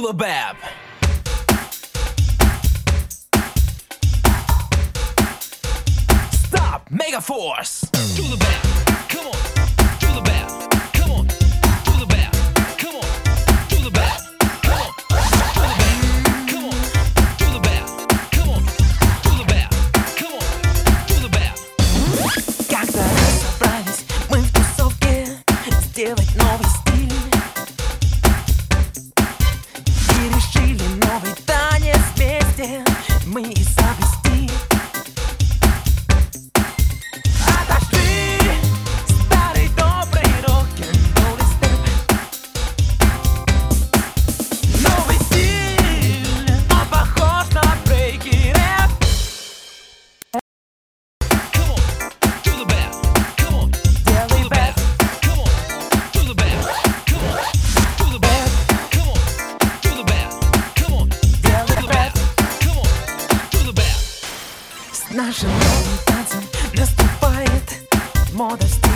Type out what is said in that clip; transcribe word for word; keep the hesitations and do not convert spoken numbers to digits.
the bab. Stop, mega force. To the bab. Come on. To the bab. Come on. To the bab. Come on. To the bab. Come on. To the bab. Come on. To the bab. Come on. To the bab. Come on. To the bab. Когда собрались мы в тусовке сделать новый стиль и решили новый танец вместе мы изобрести. Отошли старый добрый рок-н-ролл и степ. Новый стиль, он похож на брейк и рэп. Come on. To the bab. Come on. Делай бэп, Come on. To the bab. Come on. To the bab. Come on. To the bab. Come on. делай бэп. Come on. To the bab. С нашим новым танцем наступает мода в стиле.